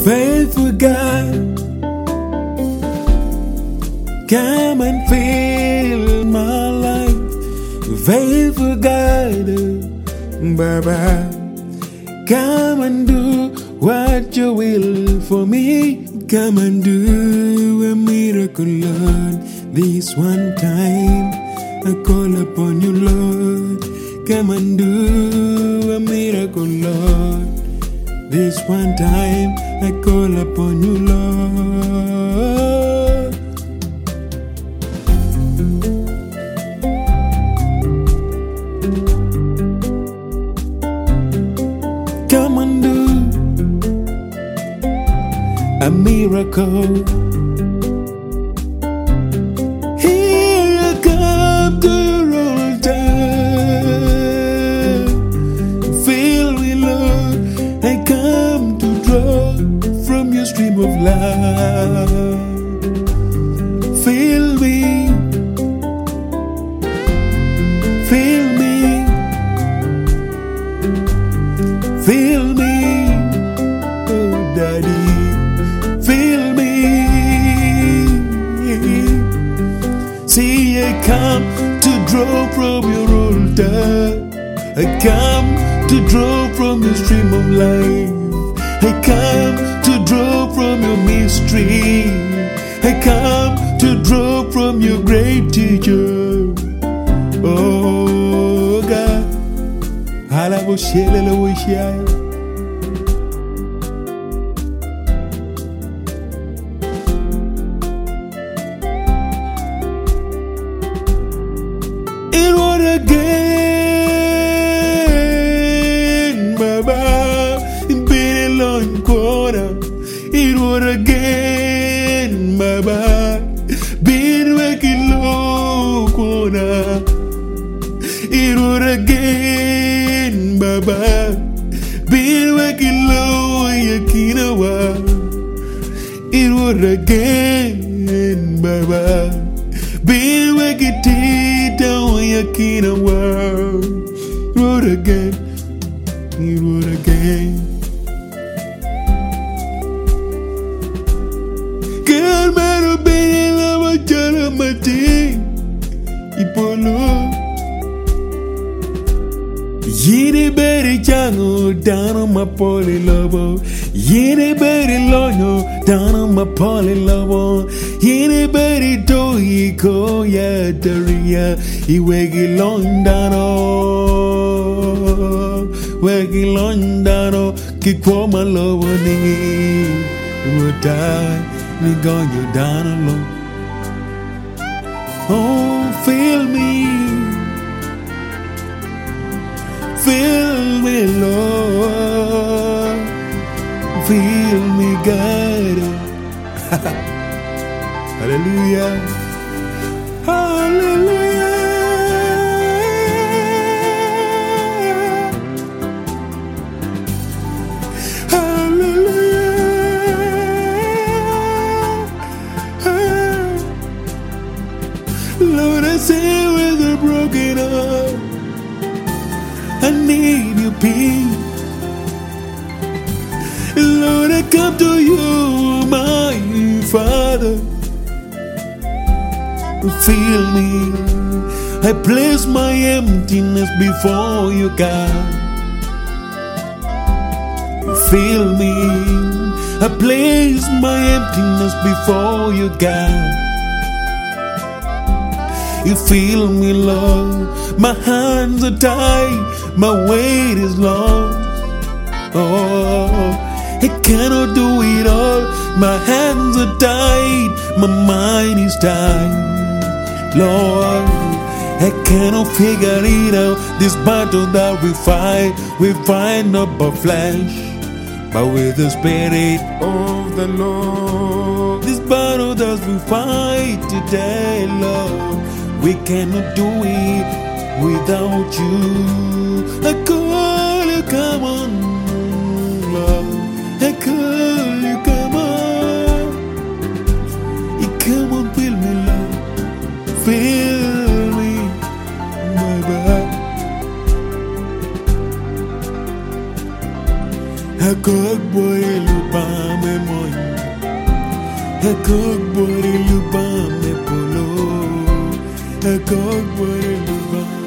Faithful God, come and fill my life. Faithful God, Baba, come and do what you will for me. Come and do a miracle, Lord. This one time I call upon you, Lord. Come and do a miracle, Lord. This one time I call upon you, Lord. Come and do a miracle. Here I come to your altar. Fill me, Lord. I come to draw from your stream of life. Fill me. Fill me. Fill me. Oh, Daddy. Fill me. See, I come to draw from your altar. I come to draw from your stream of life. I come to draw from your mystery. I come to draw from your great teacher. Oh God, it was again, Baba, been a long quarter. It was again, Baba, been working low corner. It was again, Baba, been working low yakinawa. It was again, Baba, been working tita yakinawa. It was again, it was again. Girl, man, obey love, Jaramati, Ipolo. Yini beri jango down on my poly lover. Yini beri lono down on my poly lover. Yini beri doiko ya daria. Iwegi londano, wegi londano. Kikwa my lover ni would die. Ni gone you down alone. Oh, feel me. Fill me, Lord. Fill me, God. Hallelujah. Hallelujah. Hallelujah. Lord, I say with a broken heart, I need your peace. Lord, I come to you, my Father. Fill me. I place my emptiness before you, God. Fill me. I place my emptiness before you, God. You feel me, Lord. My hands are tied, my weight is long. Oh, I cannot do it all. My hands are tied, my mind is tied. Lord, I cannot figure it out. This battle that we fight not by flesh, but with the Spirit of the Lord. This battle that we fight today, Lord, we cannot do it without you. I call you, come on, Lord. I call you, come on. You come on, fill me, Lord. Fill me, my God. I cook boy lubame moy. A cook boy lubame polo. A cook boy lubame.